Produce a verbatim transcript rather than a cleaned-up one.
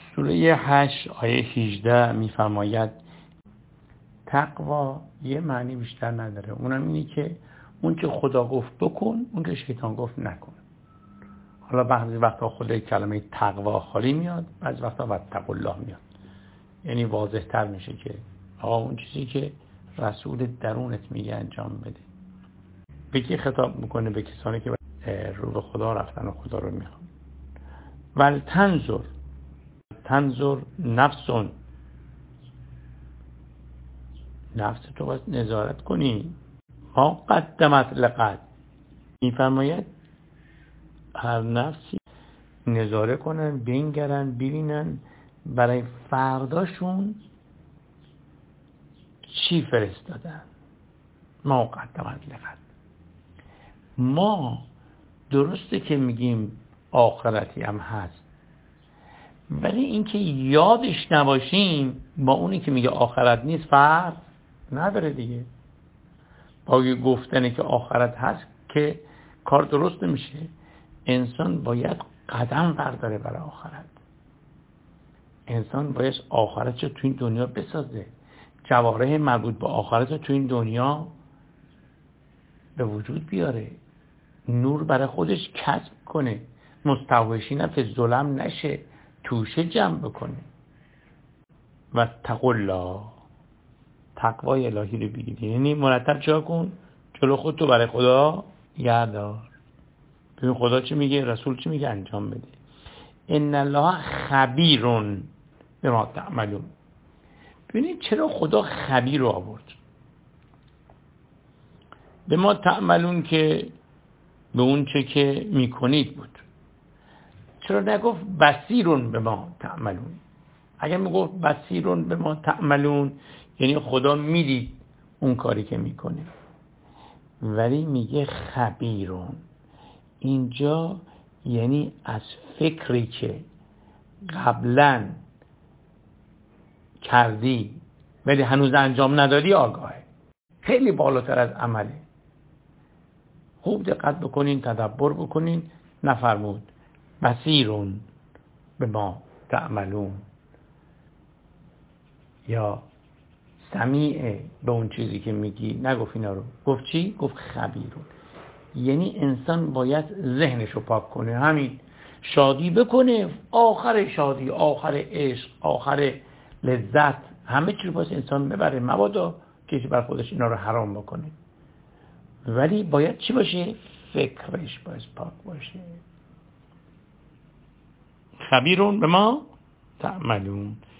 سوره هشت آیه هجده میفرماید تقوا یه معنی بیشتر نداره، اونم اینی که اون که خدا گفت بکن، اون که شیطان گفت نکن. حالا بعضی وقتا خود کلمه تقوا خالی میاد، بعضی وقتا واتقوا الله میاد، یعنی واضح تر میشه که آقا اون چیزی که رسول درونت میگه انجام بده. به کی خطاب میکنه؟ به کسانی که رو به خدا رفتن و خدا رو میخوان. ول تنظر تنظر نفسون، نفس تو باید نظارت کنی. ما قدمت لقد، میفرماید هر نفسی نظاره کنن، بنگرن، ببینن برای فرداشون چی فرستادن. ما قدمت لقد، ما درسته که میگیم آخرتی هم هست، ولی اینکه یادش نباشیم با اونی که میگه آخرت نیست فرق نداره دیگه. با گفتنه که آخرت هست که کار درست نمیشه. انسان باید قدم برداره برای آخرت. انسان باید آخرت رو تو این دنیا بسازه، جواره مربوط به آخرت رو تو این دنیا به وجود بیاره، نور برای خودش کسب کنه، مستوحشین فی ظلم نشه، توشه جمع بکنه. و اتقوا الله، تقوای الهی رو بگیری، یعنی مرتب چا کن؟ جلو خودتو برای خدا یاددار. ببین خدا چی میگه، رسول چی میگه، انجام بده. ان الله خبیر بما تعملون. ببینید چرا خدا خبیر رو آورد؟ به ما تعملون که به اون چه که میکنید بود. چرا نگفت بصیرون به ما تعملون؟ اگر میگفت بصیرون به ما تعملون یعنی خدا میدید اون کاری که میکنه، ولی میگه خبیرون. اینجا یعنی از فکری که قبلا کردی ولی هنوز انجام ندادی آگاهه، خیلی بالاتر از عمله. خوب دقت بکنین، تدبر بکنین. نفرمود بصیرون به ما تعملون یا سمیع به اون چیزی که میگی. نگفت اینا رو، گفت چی؟ گفت خبیرون. یعنی انسان باید ذهنش رو پاک کنه، همین شادی بکنه، آخر شادی، آخر عشق، آخر لذت، همه چی رو باید انسان ببره، مبادا کسی بر خودش اینا رو حرام بکنه. ولی باید چی باشه؟ فکرش باید پاک باشه. خبیرون به ما تعملون،